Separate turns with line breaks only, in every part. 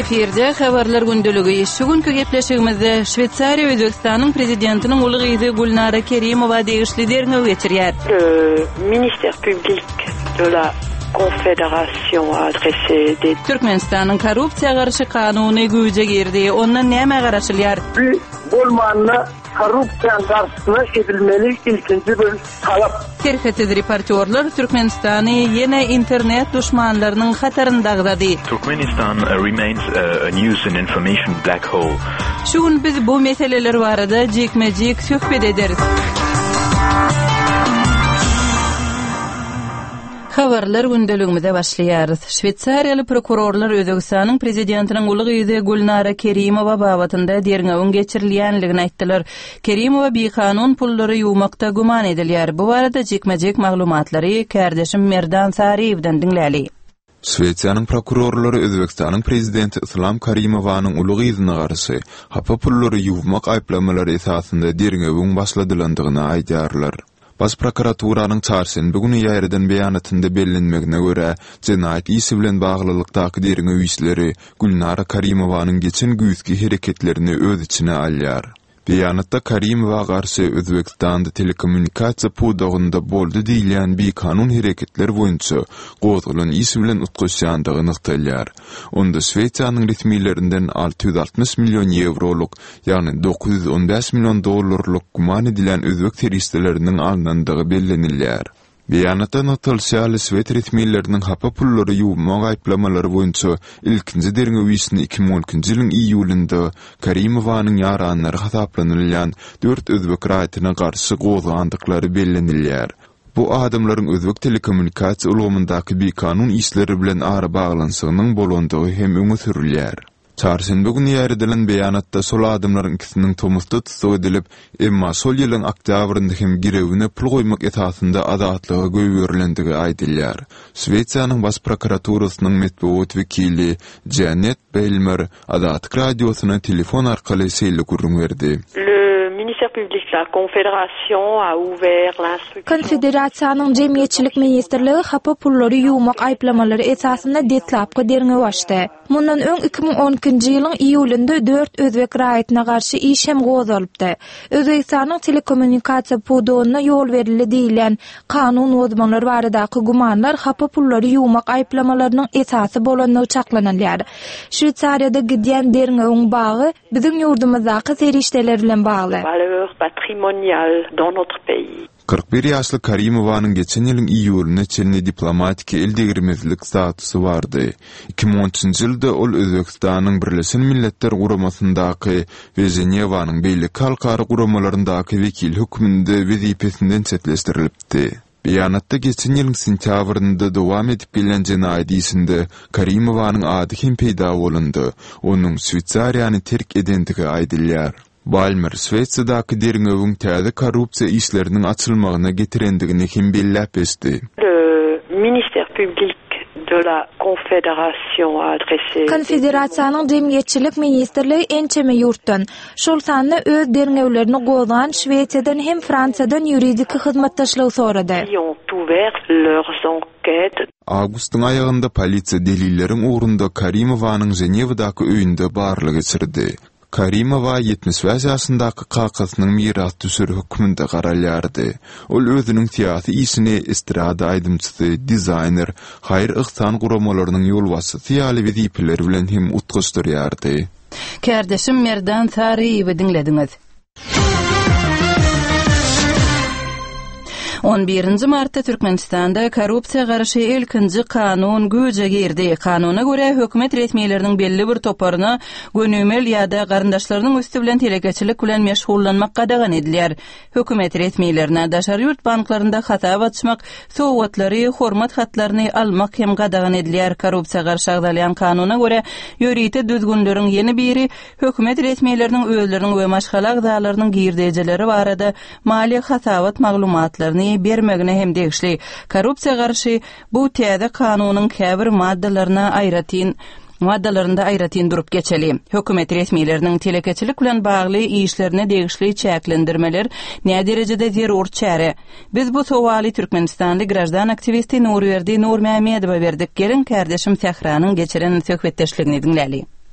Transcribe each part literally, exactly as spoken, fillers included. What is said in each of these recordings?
Eferde habarlar gündülügi. Şugünkü gepleşigimizde Şweytsariya Özbekistanyň prezidentiniň uly gyzy Gulnara Kerimowa degişli derňe geçirýär.
Le ministère public de la Confédération a adressé des
Türkmenistanyň korrupsiýa garşy kanuny güýje girdi. Ondan näme garaşylýar?
Bir bolmanly korrupsiýa garşy edilmeli ilkinji bir talap.
Terhetli reportörler Türkmenistany ýene internet düşmanlarynyň hataryndagydy.
Turkmenistan uh, remains uh, a news and information black hole.
Şuň biz bu meseleler barada jekmejek söhbet ederiz. Habarlar gündeligimizde başlaýar. Şweytsariýaly prokurorlar Özbekistanyň prezidentiniň uly gyzy Gulnara Kerimowa babatynda derňewiň geçirilýänligini aýtdylar. Kerimowa bi-kanun pullary ýuwmakda guman edilýär. Bu barada jekmejek maglumatlary kärdeşim Merdan Sariýewden diňläli.
Şweytsariýanyň prokurorlary Özbekistanyň prezidenti Islam Karimowanyň uly gyzyna garşy hapa pullary ýuwmak aýplamalary esasynda derňewiň başladylandygyny aýdýarlar. Bas prokuraturaның çarşembe günü ýaýradan beýanatynda bellenmegine görä, jenaýat isi bilen baglylykdaky derňe üýsleri Gulnara Karimowanyň geçen güýski hereketlerini öz içine alýar. Beýanatda Karimowa garşy Özbekistanda telekommunikasiýa pudagynda boldy diýilen bir kanun hereketler boýunça gozgulan isi bilen utgaşýandygy nykdalýar. Onda Şweytsariýanyň resmiýetlerinden alty ýuz altymyş million euroluk, ýagny dokuz ýuz on beş million dollarlyk guman edilen özbek terroristleriniň alnandygy bellenilýär. Beýanatda notulşýaly Şweyt resmiýetleriniň hapa pullary ýuwmak aýplamalary boýunça ilkinji derňe üýsini iki bin on ikinji ýylyň iýulynda Karimowanyň ýaranlary hasaplanylýan dört özbek raýatyna garşy gozlandyklary bellenilýär. Bu adamlaryň özbek telekommunikasiýa ulgamyndaky bir kanun işleri bilen ara baglansygynyň bolandygy hem öňe sürilýär. Çarşembe günü ýaýradylan beýanatda sol adamlaryň ikisiniň tomusda tutsak edilip, emma sol ýylyň oktýabrynda hem girewine pul goýmak esasynda azatlyga göýberilendigi aýdylýar. Şweytsariýanyň bas prokuraturasynyň medeniýet wekili Janet Belmer Azatlyk radiosyna telefon arkaly seýle gurrun berdi.
ministère public la Confédération a ouvert l'instruction.
Konfederasiýanyň jemgyýetçilik ministrligi hapa pullary ýuwmak aýplamalary esasynda detlapky derňe başdy. Mundan öň iki bin on ikinji ýylyň iýulynda dört özbek raýatyna garşy iş hem gozalypdy. Özbekistanyň telekommunikasiýa pudagyna ýol berildi diýilen kanun uzmanlary baradaky gumanlar hapa pullary ýuwmak aýplamalarynyň esasy bolandygy çaklanylýar. Şweytsariýada gidýän derňewiň bagy biziň ýurdumyzdaky serişdeler bilen bagly.
Valeur patrimoniale dans notre pays.
kırk bir ýaşly Karimowanyň geçen ýylyň iýulyna çelini diplomatik eldegirmezlik statusy bardy. iki bin on üçinji ýylda ol Özbekistanyň Birleşen Milletler Guramasyndaky we Ženewanyň beýlik halkary guramalaryndaky wekil hökmünde wezipesinden çetleşdirilipdi. Beýanatda geçen ýylyň sentýabrynda dowam edip gelen jenaýat isinde Karimowanyň ady hem peýda bolandy. Onuň Şweytsariýany terk edendigi aýdylýar. Balmer Şweytsadaky derňewiň täze korrupsiýa işleriniň açylmagyna getirendigini hem belläp berdi.
Le ministère public de la Confédération a adressé.
Konfederasiýanyň jemgyýetçilik ministrligi ençeme ýurtdan, şol sanda öz derňewlerini gozan Şweytsiýadan hem Fransiýadan ýuridik hyzmatdaşlyk sorady.
Ils ont ouvert leurs enquêtes.
Awgustyň aýagynda polisiýa delilleriň ugrunda Karimowanyň Ženewadaky öýünde barlyk geçirdi. Karimowa yetmiş beş ýaşyndaky kakasynyň miras düşür hökmünde garalýardy. Ol özüniň tiýasy işini estrada aýdymçysy, dizaýner, haýr yksan guramalarynyň ýolbasçysy ýaly wezipeler bilen hem utgaşdyrýardy.
Kärdeşim Merdan Sariýewi diňlediňiz. on birinji martda Türkmenistanda korrupsiýa garşy ilkinji kanun güýje girdi. Kanuna görä hökümet resmiýetleriniň belli bir toparyna gönümel ýa-da garyndaşlarynyň üstü bilen telekeçilik bilen meşgullanmak gadagan edilýär. Hökümet resmiýetlerine daşary ýurt banklarynda hasap açmak, sowgatlary, hormat hatlaryny almak hem gadagan edilýär. Korrupsiýa garşy agdalýan kanuna görä ýörite düzgünleriň ýeni biri hökümet resmiýetleriniň öýleriniň we maşgala agdalarynyň girdijeleri barada mali hasabat maglumatlaryny bermegine hem degişli. Korrupsiýa garşy bu täze kanunyň käbir maddalaryna aýratyn maddalarında aýratyn durup geçeli. Hökümet resmiýetleriniň telekeçilik bilen bagly işlerine degişli çäklendirmeler näme derejede zerur çäre. Biz bu sowaly Türkmenistanly grajdan aktivisti Nurberdi Nurmehmedowa berdik. Gelin kärdeşim Sehranyň geçiren söhbetdeşligini diňläli.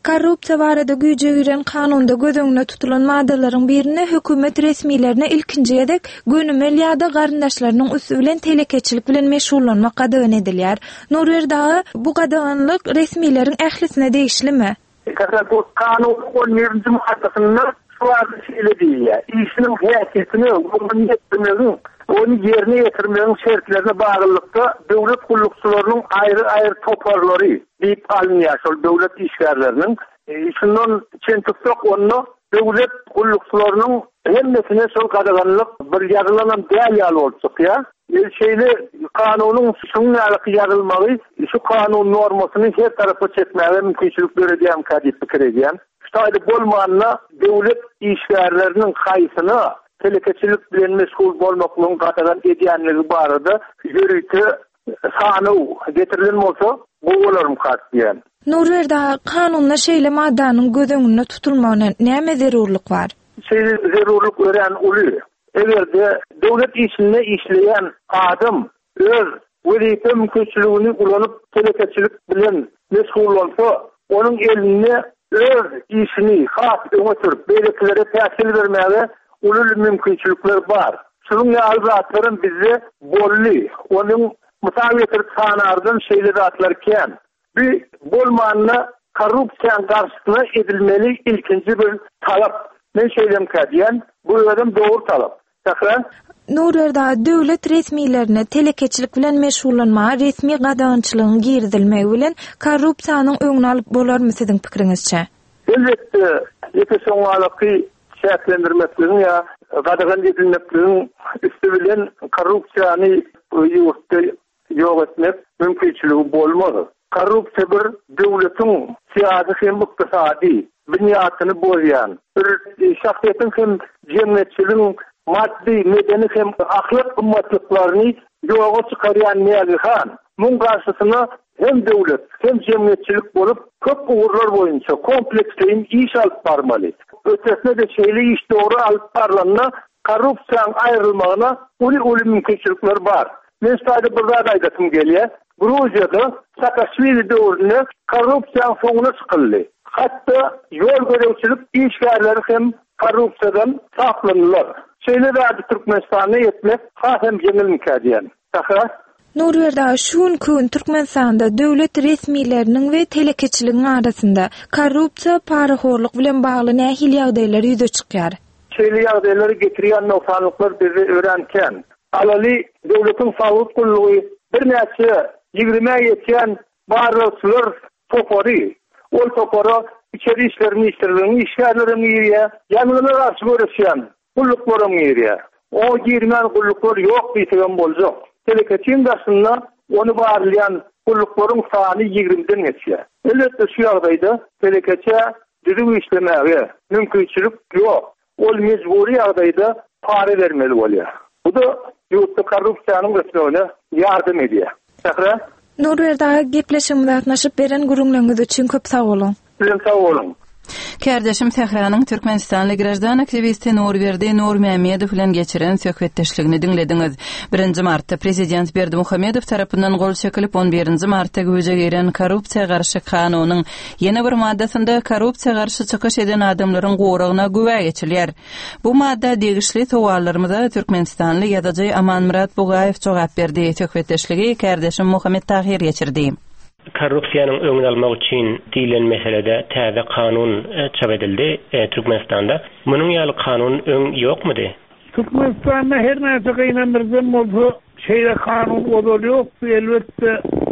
Korrupsiya barada güýje giren kanunda gözüňde tutulan maddalaryň birini hökümet resmiýetlerine ilkinji edek gönümel ýa-da garyndaşlarynyň üstü bilen telekeçilik bilen meşgullanmak gadagan edilýär. Nurwer dağı bu gadaganlyk resmiýetleriň ählisine degişlimi?
Bu kanun on birinji maddesinde suarlı şeyle diýýär. İşiniň häsiýetini, onu yetmegiň, onu ýerine ýetirmegiň şertlerine bagylykda döwlet gullukçylarynyň aýry-aýry toparlary diýip alınýar. Şol döwlet işgärleriniň şundan çen tutsak onu döwlet gullukçylarynyň hemmesine şol gadaganlyk bir ýazylanan däl bolsak ýa. Şeýle kanunyň şuňa ýarylmagy, şu kanun normasyny her tarafa çekmäge mümkinçilik berýän kadip pikir edýän. Şaýda bolmanyna döwlet işgärleriniň haýsyny telekeçilik bilen meşgul bolmaklaryň gadagan edýänligi barada ýürüýti sany getirilen bolsa, bu bolarym katýan.
Nurwer dağı kanunda şeýle maddanyň gözüňde tutulmagyna näme zerurlyk bar?
Şeýle zerurlyk ören uly. Egerde döwlet işinde işleyen adam öz wezifä mümkinçiligini ulanyp telekeçilik bilen meşgul bolsa, onun eline öz işini has öňe beýlekilere täsir bermäge ulul mümkinçilikler bar. Şunun ýalylaryň bizi bolly, onun mutabiyet sanardan şeýle zatlarken bir bolmanyna korrupsiýa garşysyna edilmeli ilkinji bir talap. Men şeýlem kadýän, bu ýerdem dogry talap. Tähär
Nurwer dağı döwlet resmiýetlerine telekeçilik bilen meşgullanma, resmi gadagançylygyň girdilmegi bilen korrupsiýanyň öňüni alyp bolarmy siziň pikiriňizçe?
Elbette, ýeteşoňalyky şäherlendirmekligiň ýa gadagan edilmekligiň üstü bilen korrupsiýany ýurtda ýok etmek mümkinçiligi bolmady. Korrupsiýa bir döwletiň syýasy hem ykdysady binýatyny bozýan, bir şahsiýetiň hem jemgyýetçiligiň maddi, medeni hem ahlak ümmetliklaryny ýoga çykarýan nägihan. Muň garşysyna hem döwlet, hem jemgyýetçilik bolup, köp uğurlar boýunça kompleksleýin iş alyp barmaly. Ötesine de şeýle iş dogry alyp barlanna, korrupsiýaň aýrylmagyna uly-uly mümkinçilikler bar. Men şaýda bir zat aýdasym gelýär. Gruziýada Saakashvili döwründe korrupsiýaň soňuna çykyldy. Hatda ýol görewçilik işgärleri hem korrupsiýadan saklanýar. Şeýle de Türkmenistana ýetmek hem jemil mikadýan. Tähär
Nurwer dağı şuň gün Türkmenistanda döwlet resmiýetleriniň we telekeçiligiň arasynda korrupsiýa, paraxorluk bilen bagly nähil ýagdaýlar ýüze çykýar.
Şeýle ýagdaýlary getirýän noksanlyklar bizi öğrenken, alaly döwletiň sawut gullugy bir näçe ýigirme ýetýän barlyklar topary, ol topara içeri işlerini işlerden işgärlerini ýerýär, ýanyna garşy görüşýän gulluklarym ýerýär. O ýirmen gulluklar ýok diýsen boljak. Telekeçiň garşysynda onu barlayan gulluklaryň sany ýigrimeden geçýär. Elbetde şu ýagdaýda telekeçe düzgün işlemäge mümkinçilik ýok. Ol mejburi ýagdaýda para bermeli bolýar. Bu da ýurtda korrupsiýanyň götürüne ýardam edýär. Tähär
Nurwer dağı gepleşigimizde atnaşyp beren gurulmaňyz üçin köp sag bolun.
Siz sag bolun.
Kärdeşim Tehranyň Türkmenistanly grajdan aktivisti Nurwerdi Nurmämedow bilen geçiren söhbetdeşligini dinlediňiz. birinji martda prezident Berdimuhamedow tarapyndan gol çekilip on birinji martda güýje giren korrupsiýa garşy kanunyň ýene bir maddasynda korrupsiýa garşy çykyş eden adamlaryň goragyna güwä geçilýär. Bu madda degişli sowallarymyza Türkmenistanly ýazyjy Amanmurat Bugaýew jogap berdi. Söhbetdeşligi Kärdeşim Muhammed Tahir geçirdi.
Korrupsiýanyň öňüni almak üçin diýilen meselede täze kanun çap edildi e, Türkmenistanda. Munyň ýaly kanun öň ýokmudy?
Türkmenistanda her näçe gynandyrjam bolsa, şeýle kanun ýok. Elbetde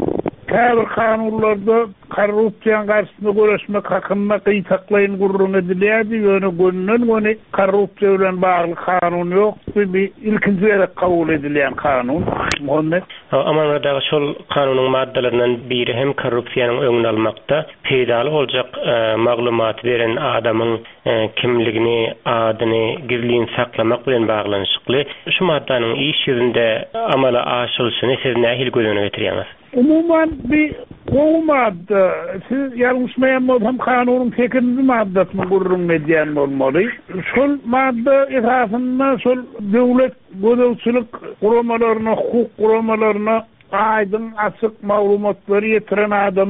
käbir kanunlarda korrupsiýa garşysynda görüşmek hakynda gyýtaklaýyn gurrun edilýärdi. Ýöne gönnen göne korrupsiýa bilen bagly kanun ýok. Bir ilkinji ýere kabul edilýän kanun. Muhammed
Aman daga şol kanunyň maddalaryndan biri hem korrupsiýanyň öňüni almakda peýdaly boljak e, maglumat beren adamyň e, kimligini, adyny, gizliliğini saklamak bilen baglanşykly. Şu maddanyň iş ýüzünde amala aşylyşyny siz nähil gözüne getirýäňiz?
Umuman bir olmadı. Siz yanlışmayan bolsam kanunyň sekizinji maddasyny gurrun edýän bolmaly. Şol madda esasında şol döwlet gözewçilik guramalaryna, hukuk guramalaryna aýdyn açyk maglumatlary ýetiren adamyň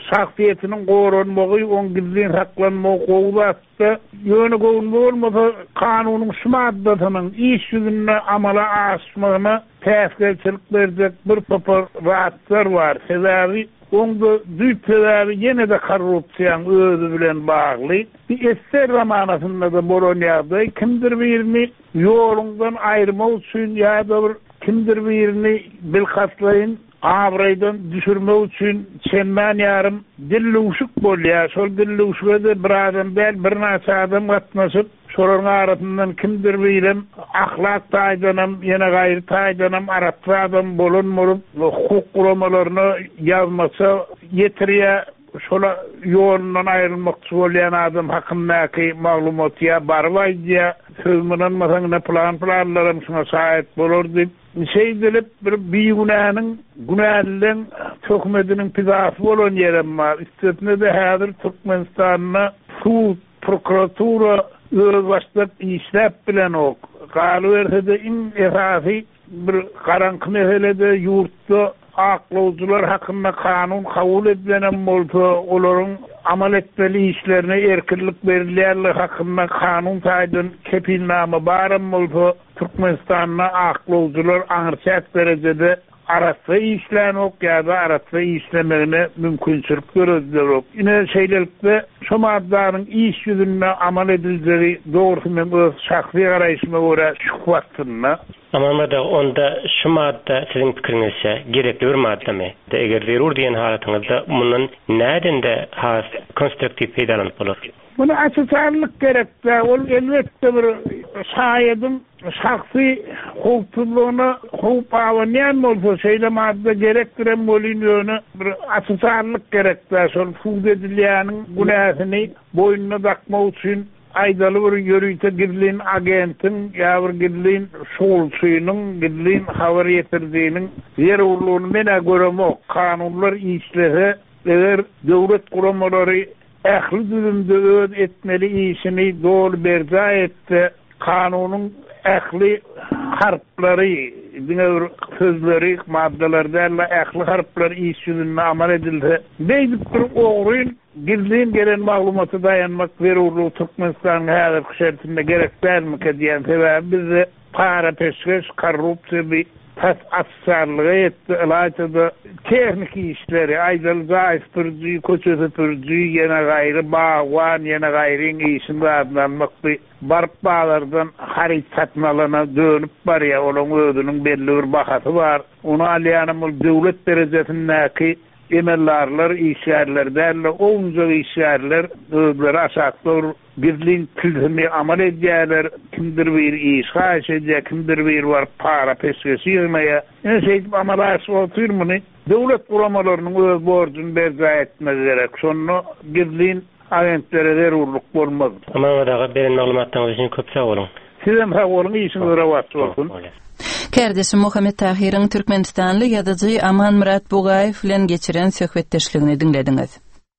şahsiyetinin goranmagy, on gizlin saklanmagy gowlatdy. Ýöne gowun bolmasa kanunun şu maddatynyň iş ýüzünde amala aşmagyna täsirçilik berjek bir topar rahatlar bar. Sebebi onda düýpleri ýene de korrupsiýaň özü bilen bagly. Bir eser zamanasynda da bolonýardy. Kimdir birini ýolundan aýyrmak üçin ýa-da bir kimdir birini bilhaslayın abraydan düşürmek üçün çemmen yarım dilluşuk bolýar. Şol dilluşuga da bir adam bel bir naça adam gatnaşyp şolaryň arasyndan kimdir bilen ahlak taýdanam ýene gaýry taýdanam aratly adam bolanmalyp hukuk guramalaryny ýazmasa ýetirýär. Şola ýolundan aýrylmakçy bolýan adam hakyndaky maglumatya barwaýdy. Söz bilen masalan plan planlarym şuna şahit bolardy. Şey dilip bir biýunanyň günäliň tökmediniň pizasy bolan ýerim bar. Üstüne de häzir Türkmenistanyň suw prokuratura öz başlap işläp bilen ok. Galyberde in esasy bir garanky meselede ýurtda aklawjylar hakynda kanun kabul edilen bolsa, olaryň amal etmeli işlerine erkinlik berilýärligi hakynda kanun taýdan kepilnama barym bolsa, Türkmenistanyň aklawjylar aňyrçak derejede arasy işlämek ýa-da arasy işlemegine mümkinçilik görýärler. Ine şeýlelikde şu maddanyň iş ýüzünde amal ediljegi dogry men öz şahsy garaýşyma görä şuhbatdyna.
Ama da onda şu madda sizin pikiriňizçe gerekli bir maddamy? Eger zerur diýen halatyňyzda munun nädende has konstruktiw peýdalanyp bolar?
Bunu açıkçalık gerekli. Ol elbette bir şahidin şahsi hukukluğuna hukuk avanayan bolsa şeyle madde gerektiren bolýany bir açıkçalık gerekli. Şol fuud edilýäniň günäsini boynuna takmak üçin aydaly bir ýörüýte girlin agentin ýa bir girlin şolçuýynyň girlin habar ýetirdiğiniň zerurlugyny mene göremek kanunlar işlese eger döwlet guramalary ähli düzümde öz etmeli işini doğru berza etti. Kanunun ähli harflary, diňe sözleri, maddelerden ähli harflar iş ýüzünde amal edildi. Beýdik bir oguryn girdiğin gelen maglumaty dayanmak zerurly Türkmenistanyň häzirki şertinde gerek dälmi diýen sebäbi bizi para peşkeş, korrupsiýa tas atsarlığı etti, ilaçada teknik işleri, aydalı zayıftırıcı, koçu süpürücü, yine gayrı bağvan, yine gayrı işinde adlanmak bir barp bağlardan harit satmalana dönüp var ya, onun ödünün belli bir bakatı var. Onu alyanımız devlet derecesindeki emellarlar, işyerler derler, onca işyerler, özleri aşaklar, birliğin kültürünü amal edýärler, kimdir bir iş haş edýär, kimdir bir var para peşkesi ýygmaya. Ene şeýdip amalaş oturmany, döwlet guramalarynyň öz borcunu berza etmek gerek. Şonu birliğin agentlere zerurluk bolmaz.
Ama daga beren maglumatlaryňyz üçin köp sag bolun.
Sizem sag bolun, işiniz rawat bolsun.
Kerdeşim Muhammed Tahir'in Türkmenistanlı ýazyjy Aman Murat Bugaýew bilen geçiren söhbetdeşligini dinlediňiz.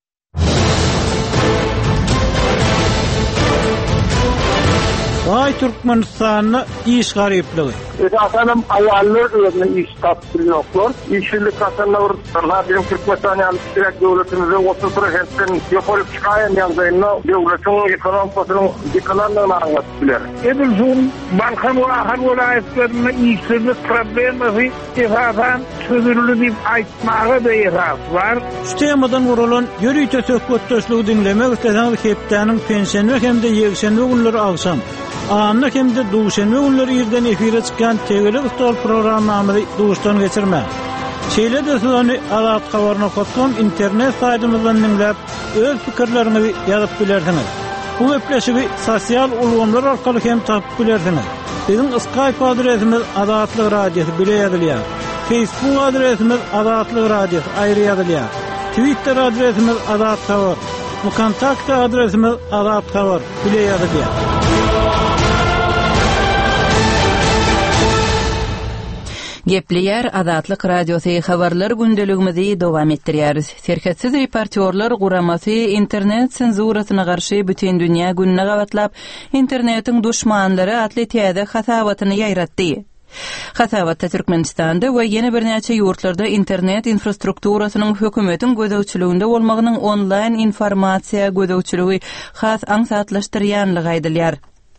Vay Türkmenistan'na iş garipligi.
Esasen ayarlar özüne iş tapdyrýarlar. İşçilik kasanlar bizim Türkmenistan'ın direkt devletimize otuz prosentten ýokaryp çykaýan ýagdaýynda devletiň ekonomikasynyň dikalaryny anlatdylar.
Edilsun Balkan we Ahar welaýetlerinde işçilik problemleri esasen çözüldi diýip aýtmaga da esas var.
Şu temadan guralan ýörüýte söhbetdeşligi dinlemek isteýän hepdeniň pensiýany hemde ýekşenbe günleri agşam Anna hemde duşenme günleri ýerden efire çykan T V stol programmamy duşdan geçirme. Şeýle de sizani alat habaryny okutdum internet saýtymyzdan dinläp öz pikirlerinizi ýazyp bilersiňiz. Bu webleşigi sosial ulgamlar arkaly hem tapyp bilersiňiz. Bizim Skype adresimiz Adatlyk Radio bile ýazylýar. Facebook adresimiz Adatlyk Radio aýry ýazylýar. Twitter adresimiz Adat Habar. Bu kontakt adresimiz Adat Habar bile ýazylýar.
Gepliýär Adatlyk radiosy habarlar gündeligimizi dowam etdirýäris. Serketsiz reportyorlar guramasy internet senzurasyna garşy bütün dünýä gününe gawatlap internetiň duşmanlary atletiyada hasawatyny ýaýratdy. Hasabatda Türkmenistanda we ýene bir näçe ýurtlarda internet infrastrukturasynyň hökümetiň gödäwçiliginde bolmagynyň online informasiýa gödäwçiligi has aňsatlaşdyrýanlygy aýdylýar.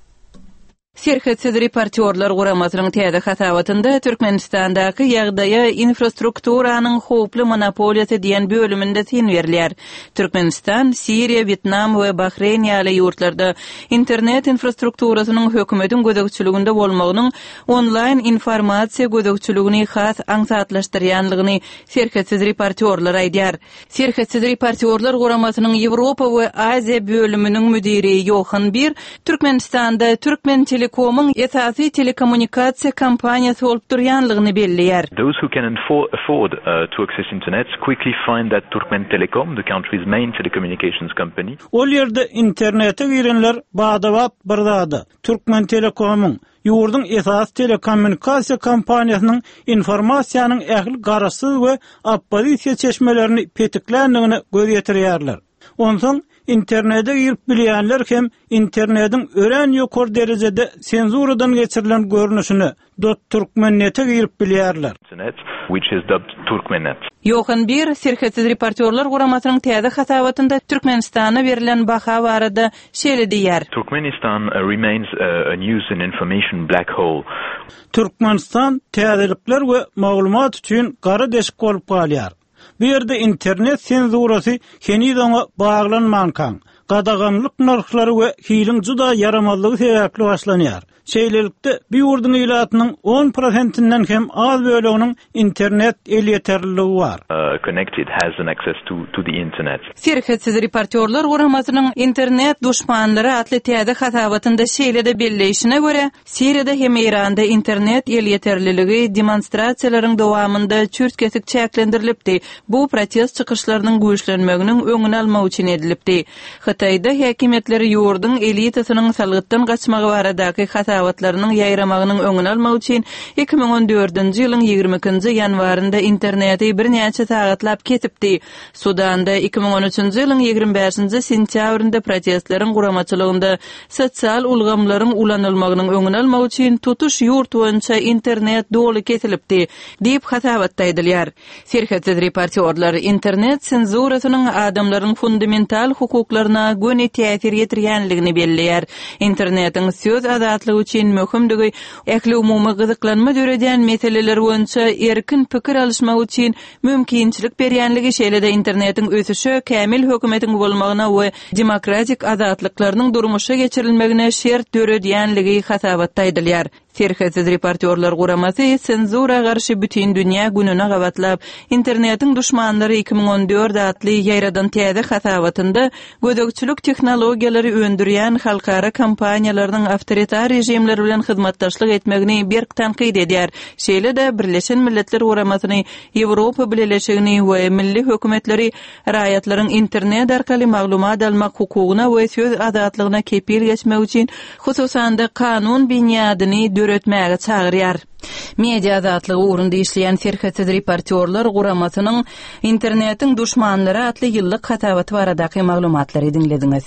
Serhetsiz reportyorlar guramasynyň täze hasabatynda Türkmenistandaky ýagdaýa infrastrukturanyň howply monopoliýasy diýen bölüminde tin berilýär. Türkmenistan, Siriýa, Vietnam we Bahreyn ýaly ýurtlarda internet infrastrukturasynyň hökümetiň gödäwçiliginde bolmagynyň online informasiýa gödäwçiligini has aňsatlaşdyrýanlygyny serhetsiz reportyorlar aýdýar. Serhetsiz reportyorlar guramasynyň Ýewropa we Aziýa bölüminiň müdiri Johan Bir Türkmenistanda Türkmen Telekom'un esasy telekommunikasiýa kompaniýasy bolup durýanlygyny belliýär.
Those who can afford, afford uh, to access internet quickly find that Turkmen Telecom, the country's main telecommunications company.
Ol ýerde internete girenler badawat birdada. Turkmen Telecom'un ýurdun esas telekommunikasiýa kompaniýasynyň informasiýanyň ähli garasyz we oppozisiýa çeşmelerini petiklendigini göz ýetirýärler. Onsoň internete girip bilýänler hem internetiň ören ýokary derejede senzuradan geçirilen görnüşini dot Türkmennete girip bilýärler.
Internet, which is dubbed Turkmenet.
Johan Bir serhetsiz reportyorlar guramasynyň täze hasabatynda Türkmenistana berilen baha barada şeýle diýär.
Turkmenistan uh, remains uh, a news and information black hole.
Türkmenistan täzelikler we maglumat üçin gara deşik bolup galýar. Bu yerde internet senzurasy henizoňa baglanmankan, gadagamlyk narhlary we hiling juda yaramazlygy sebäpli başlanýar. Şeýlelikde bir ýurdun ýylatynyň on prosentinden hem az böleginiň internet elýeterligi bar.
Uh, connected has an access to to the internet.
Serhetsiz reportyorlar guramasynyň internet duşmanlary atly täze hasabatynda şeýle-de belleýişine görä, Siriýada hem Iranda internet elýeterliligi demonstrasiýalaryň dowamında çürtkesik çäklendirilipdi. Bu protest çykyşlarynyň güýçlenmeginiň öňüni almak üçin edilipdi. Hitaýda häkimetleri ýurdun elitasynyň salgytdan gaçmagy baradaky hasabatlarynyň ýaýramagynyň öňüni almak üçin iki ming on dördünji ýylyň ýygrimi ikinji ýanwarynda interneti bir näçe sagatlap ketipdi. Sudanda iki ming on üçünji ýylyň ýygrimi beşinji sentýabrynda protestleriň guramaçylygynda sosial ulgamlaryň ulanylmagynyň öňüni almak üçin tutuş ýurt boýunça internet doly kesilipdi diýip hasabatda aýdylýar. Serhetsiz reportyorlar internet senzurasynyň adamlaryň fundamental hukuklaryna göni täsir ýetirýänligini belliýär. Internetiň söz azatlygy üçin möhümdigi ähli umumy gyzyklanma döredýän meseleler boýunça erkin pikir alışmak üçin mümkinçilik berýänligi şeýle-de internetiň ösüşi kämil hökümetiň bolmagyna we demokratik azatlyklarynyň durmuşa geçirilmegine şert döredýänligi hasabatda aýdylýar. Serhetsiz reportyorlar guramasy senzura garşy bütün dünýä gününe gabatlap internetiň duşmanlary iki ming on dört atly ýaýradan täze hasabatynda gödäwçilik tehnologiýalary öndürýän halkara kompaniýalarynyň awtoritar rejimleri bilen hyzmatdaşlyk etmegini berk tanqid edýär. Şeýle-de Birleşen Milletler Guramasyny Ýewropa Birleşigini we milli hökümetleri raýatlaryň internet arkaly maglumat almak hukugyna we söz azatlygyna kepil geçmek üçin hususan-da kanun binýadyny döretmäge çagyrýar. Media azatlygy ugrunda işleýän serhetsiz reportyorlar guramasynyň internetiň duşmanlary atly ýyllyk hasabaty baradaky maglumatlary dinlediňiz.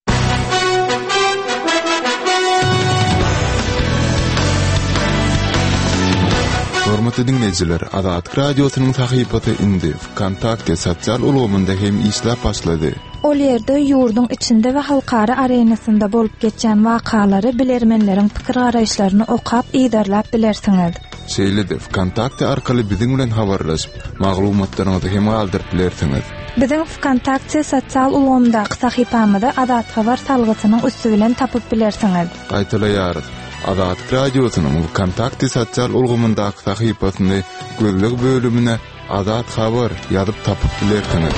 Hormatly dinleyijiler, Azat radiosynyň sahypasy indi Kontakte sosial ulgamynda hem işläp başlady.
Ol ýerde ýurdun içinde we halkara arenasynda bolup geçen wakalary bilermenleriň pikir garaýşlaryny okap ýerlap bilersiňiz.
Şeýle-de Kontakte arkaly biziň bilen habarlaşyp, maglumatlaryňyzy hem aldyryp bilersiňiz.
Biziň Kontakte sosial ulgamyndaky sahypamyzda Azat habar salgytynyň üstü bilen tapyp bilersiňiz.
Gaýtalaýarys. Azat radiosynyň Kontakte sosial ulgamyndaky sahypasyny gözlük bölümine Azat habar ýazyp tapyp bilersiňiz.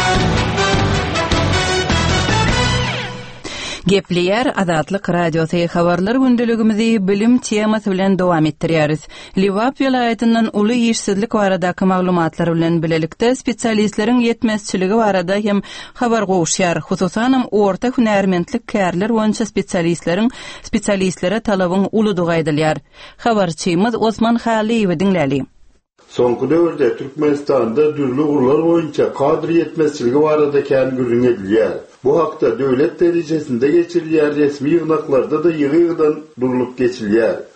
Gepleýär Azatlyk radiosy habarlar gündeligimizi bilim temasy bilen dowam etdirýäris. Liwap vilayatyndan uly ýeşsizlik baradaky maglumatlar bilen bilelikde spesialistleriň ýetmezçiligi barada hem habar gowuşýar. Hususan orta hünärmendlik kärler boýunça spesialistleriň spesialistlere talabyň ulydygy aýdylýar. Habarçymyz Osman Haliýew dinläli.
Soňky döwürde Türkmenistanda dürli gurlar boýunça kadr ýetmezçiligi barada kän gürrüň edilýär. Bu hakda döwlet derejesinde geçirilýär resmi ýygnaklarda da ýygy-ýygydan durulup geçilýär.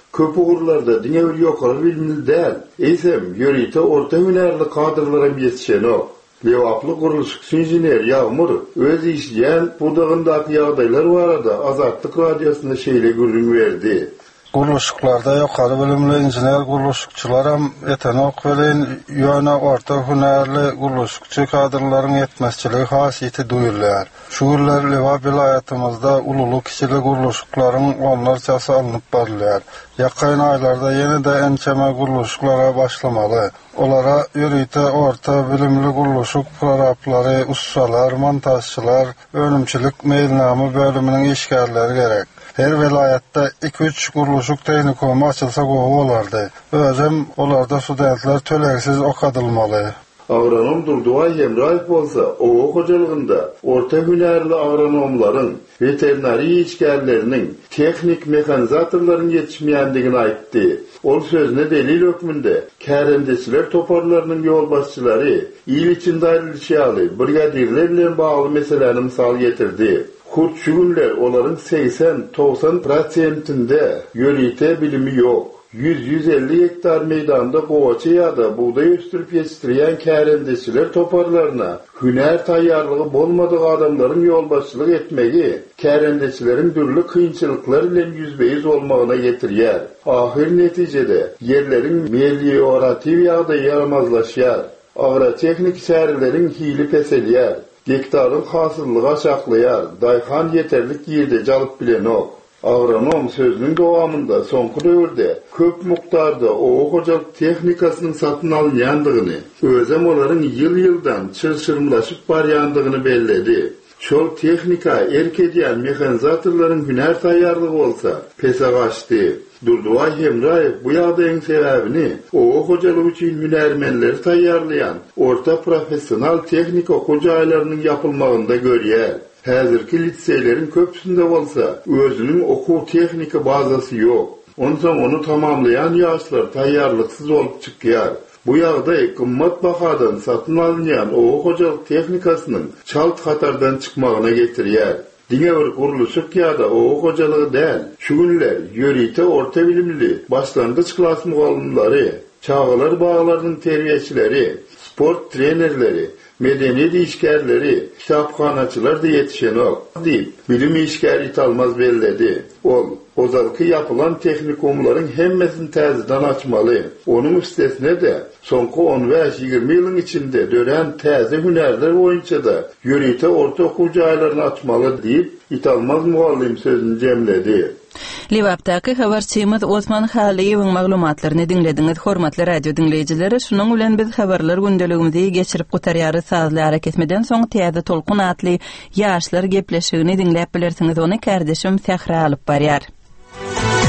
köp ugurlarda diňe bir ýokary bilimli däl. Eýsem, ýörite orta hünärli kadrlara ýetişenok. Lewaply guruluşçy injener Ýagmur öz işleýän budagyndaky ýagdaýlar barada Azatlyk radiosyna şeýle görüň berdi.
Guruluşlarda ýokary bilimli injener guruluşçylar hem etenok bilen ýöne orta hünärli guruluşçy kadrlaryň ýetmezçiligi hasyýety duýulýar. Şuurlar Lewap vilayatymyzda ululuk kişili guruluşlaryň onlarçasy alınıp barylýar. Ýakyn aýlarda ýene-de ençeme guruluşlara başlamaly. Olara ýörite orta bilimli guruluşuk proraplary, ustalar, montajçylar, önümçilik meýilnamy bölüminiň işgärleri gerek. Her vilayatda iki üç guruluşuk tehnikumy açylsa gowy bolardy. Özüm olarda studentler töleksiz okadylmaly.
Agronom Durduway Hemraýew bolsa, owa hojalygynda orta hünärli agronomlaryň, veterinari işgärleriniň, teknik mekanizatorlaryň ýetişmeýändigini aýtdy. Ol sözüne delil hökmünde kärendeçiler toparlarynyň ýolbaşçylary, ýyl içinde aýrylýaly brigadirler bilen bagly meseleni mysal getirdi. Hurt şu günler olaryň seksen doksan prosentinde ýörite bilimi ýok. yüz yüz elli hektar meydanda gowaça ýa-da buğday östürüp ýetişdirýän kärendeçiler toparlaryna hünär taýýarlygy bolmadyk adamlaryň ýolbaşçylyk etmegi kärendeçileriň dürli kynçylyklar bilen ýüzbeýiz bolmagyna getirýär. Ahir netijede ýerleriň meliorativ ýagdaýy ýaramazlaşýar. Agrotechnik şäherleriň hili peselýär. Gektarın hasıllığı aşaklaýar, daýhan yeterlik ýerde jalyp bilenok. Agronom sözünün dowamında soňky döwürde köp mukdarda owa hojalyk technikasynyň satyn alınýandygyny, özem olaryň ýyl-ýyldan çyrçyrmlaşyp barýandygyny belledi. Şol technika erkedýän mekanizatorlaryň hünär taýýarlygy bolsa, pesagaçdy. Durduway Hemraýew bu ýagdaýyň sebäbini owa hojalyk üçin hünärmenleri taýýarlayan orta professional technika hojaýlarynyň ýapylmagynda görýär. Häzirki liseýlerin köpsünde bolsa, özüniň okuw technika bazasy ýok. Ondan onu tamamlayan ýaşlar taýýarlyksyz bolup çykýar. Bu ýagdaý kymmat bahadan satyn alynýan owa hojalyk technikasynyň çalt hatardan çykmagyna getirýär. Diňe bir guruluşyk ýa-da owa hojalygy däl, şu günler ýörite orta bilimli başlangyç klas mugallimlary, çağalar baglarynyň terbiýeçileri, sport trenerleri, medeniýet işgärleri, kitapxanaçylar da ýetişenok diýip bilim işgäri italmaz belledi. Ol, ozalky ýapylan tehnikumlaryň hemmesini täzeden açmaly. Onuň üstesine de soňky on beş ýygrimi ýylyň içinde dören täze hünärler boýunça da ýörite orta okuwjaýlaryny açmaly diýip italmaz mugallim sözüni jemledi.
Lewapdaky habarçymyz Osman Haliýewiň maglumatlaryny dinlediňiz, hormatly radio dinleýijileri. Şunuň bilen biz habarlar gündeligimizi geçirip gutarýary sazly hareketmeden soň täze tolkun atly ýaşlar gepleşigini dinläp bilersiňiz. Ony kardeşim Sähra alyp barýar.